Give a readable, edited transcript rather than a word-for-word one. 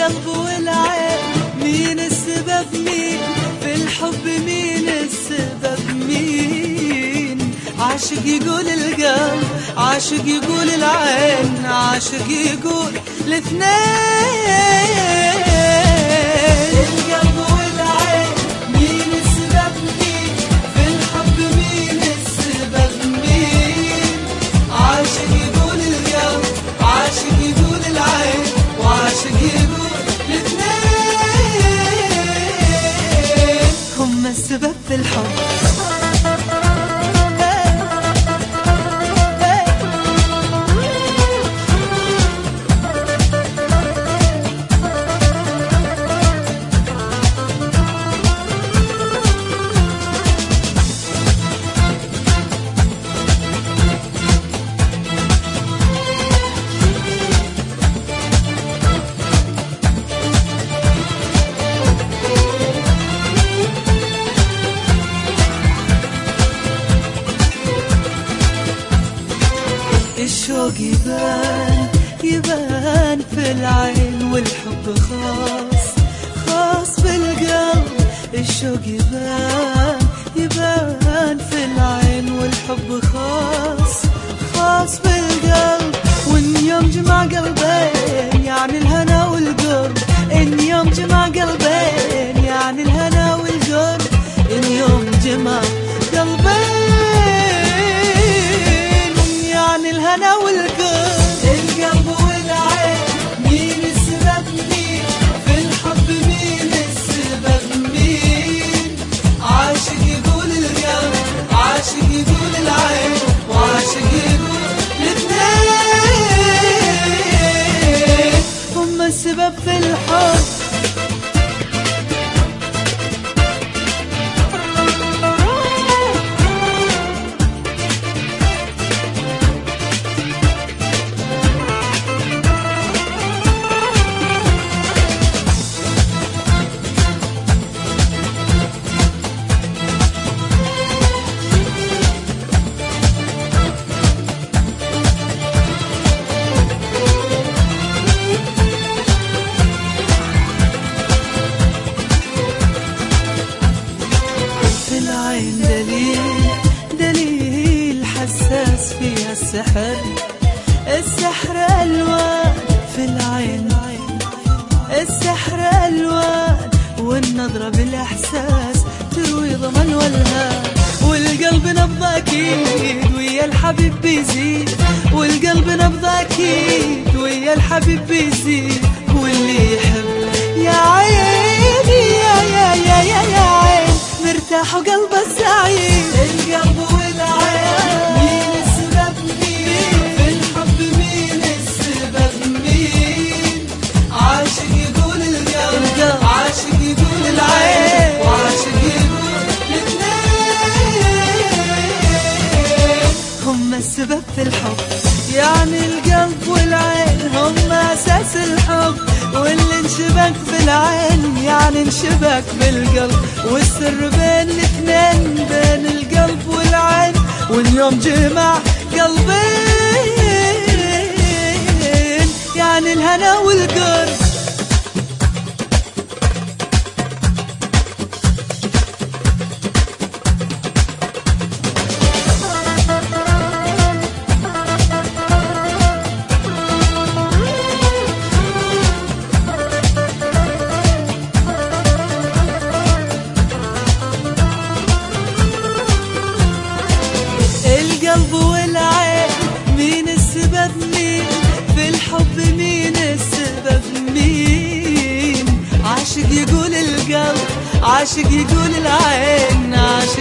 القلب والعين، مين السبب مين في الحب، مين السبب مين؟ عاشق يقول القلب، عاشق يقول العين، عاشق يقول الاثنين. القلب والعين، مين السبب مين في الحب، مين السبب مين؟ عاشق يقول القلب، عاشق يقول العين، وعاشق يقول الاثنين. هم السبب في الحب. الشوق يبان، يبان في العين، والحب خاص، خاص بالقلب. الشوق يبان، يبان في العين، والحب خاص، خاص بالقلب. وإن يوم جمع قلبين يعني الهنا والقرب، إن يوم جمع قلبين يعني الهنا والقرب، إن يوم جمع قلبين الهنا والقرب. القلب والعين، مين السبب مين في الحب، مين السبب مين؟ عاشق يقول القلب، عاشق يقول العين، وعاشق يقول الاثنين. هم السبب في الحب. دليل، دليل حساس فيها السحر، السحر ألوان في العين، السحر ألوان. والنظرة بالإحساس تروي ضمن والهام، والقلب نبض أكيد ويا الحبيب بيزيد، والقلب نبض أكيد ويا الحبيب بيزيد. واللي يحب يا عيني يا عين مرتاح وقلبه سعيد. القلب والعين، مين السبب مين في الحب، مين السبب مين؟ عاشق يقول القلب، عاشق يقول العين، وعاشق يقول الاثنين. هم السبب في الحب، يعني القلب والعين هم أساس الحب. واللي انشبك بالعين يعني انشبك بالقلب، والسر بين الاثنين، بين القلب والعين. واليوم جمع قلبين يعني الهنا والقرب. القلب والعين، مين السبب مين في الحب، مين السبب مين؟ عاشق يقول القلب، عاشق يقول العين، عاشق